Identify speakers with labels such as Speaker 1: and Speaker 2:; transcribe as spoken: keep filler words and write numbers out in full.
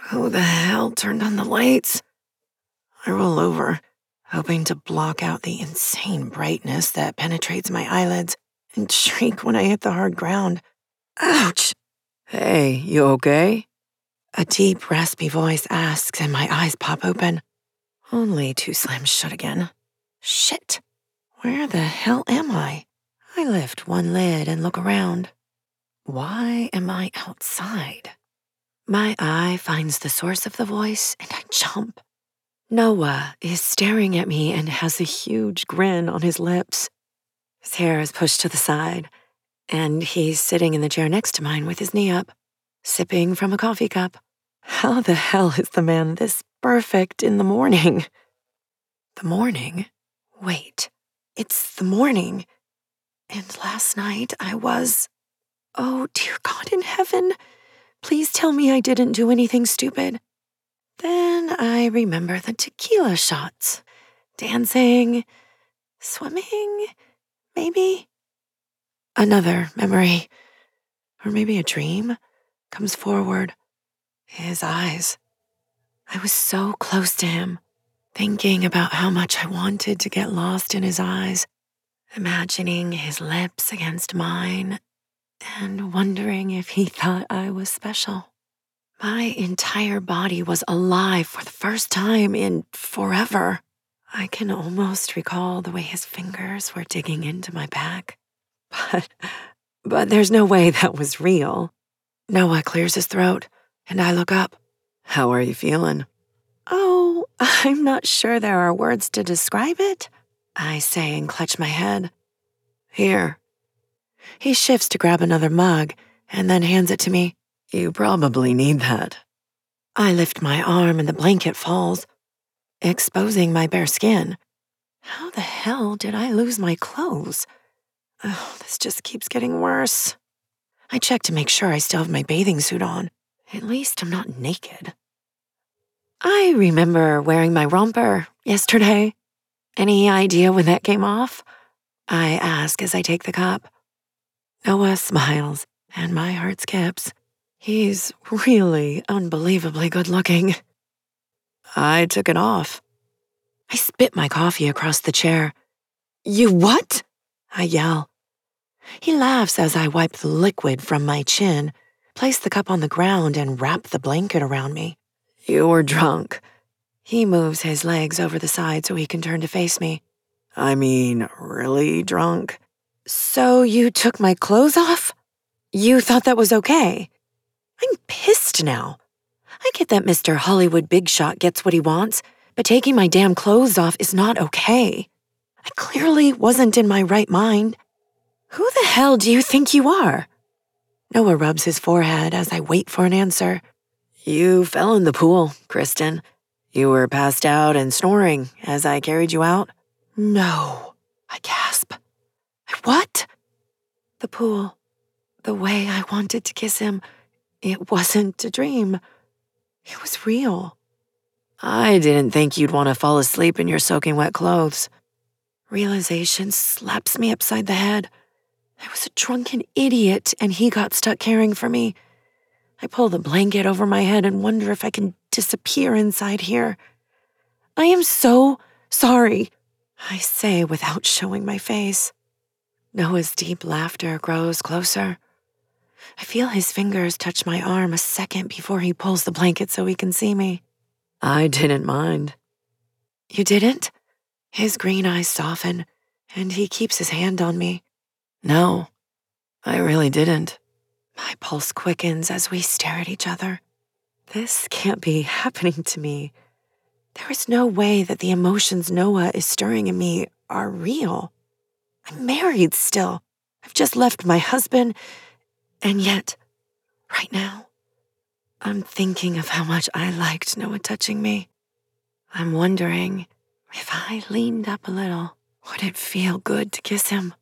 Speaker 1: Who the hell turned on the lights? I roll over, hoping to block out the insane brightness that penetrates my eyelids, and shriek when I hit the hard ground. Ouch! Hey, you okay? A deep, raspy voice asks, and my eyes pop open, only to slam shut again. Shit! Where the hell am I? I lift one lid and look around. Why am I outside? My eye finds the source of the voice, and I jump. Noah is staring at me and has a huge grin on his lips. His hair is pushed to the side, and he's sitting in the chair next to mine with his knee up, sipping from a coffee cup. How the hell is the man this perfect in the morning? The morning? Wait, it's the morning. And last night I was... Oh, dear God in heaven, please tell me I didn't do anything stupid. Then I remember the tequila shots, dancing, swimming, maybe. Another memory, or maybe a dream, comes forward. His eyes. I was so close to him, thinking about how much I wanted to get lost in his eyes, imagining his lips against mine, and wondering if he thought I was special. My entire body was alive for the first time in forever. I can almost recall the way his fingers were digging into my back. But, but there's no way that was real. Noah clears his throat, and I look up. How are you feeling? Oh, I'm not sure there are words to describe it, I say and clutch my head. Here. He shifts to grab another mug and then hands it to me. You probably need that. I lift my arm and the blanket falls, exposing my bare skin. How the hell did I lose my clothes? Oh, this just keeps getting worse. I check to make sure I still have my bathing suit on. At least I'm not naked. I remember wearing my romper yesterday. Any idea when that came off? I ask as I take the cup. Noah smiles, and my heart skips. He's really unbelievably good looking. I took it off. I spit my coffee across the chair. You what? I yell. He laughs as I wipe the liquid from my chin, place the cup on the ground, and wrap the blanket around me. You were drunk. He moves his legs over the side so he can turn to face me. I mean, really drunk? So you took my clothes off? You thought that was okay? I'm pissed now. I get that Mister Hollywood Big Shot gets what he wants, but taking my damn clothes off is not okay. I clearly wasn't in my right mind. Who the hell do you think you are? Noah rubs his forehead as I wait for an answer. You fell in the pool, Kristen. You were passed out and snoring as I carried you out. No, I gasp. What? The pool. The way I wanted to kiss him. It wasn't a dream. It was real. I didn't think you'd want to fall asleep in your soaking wet clothes. Realization slaps me upside the head. I was a drunken idiot, and he got stuck caring for me. I pull the blanket over my head and wonder if I can disappear inside here. I am so sorry, I say without showing my face. Noah's deep laughter grows closer. I feel his fingers touch my arm a second before he pulls the blanket so he can see me. I didn't mind. You didn't? His green eyes soften, and he keeps his hand on me. No, I really didn't. My pulse quickens as we stare at each other. This can't be happening to me. There is no way that the emotions Noah is stirring in me are real. I'm married still. I've just left my husband, and yet, right now, I'm thinking of how much I liked Noah touching me. I'm wondering if I leaned up a little, would it feel good to kiss him?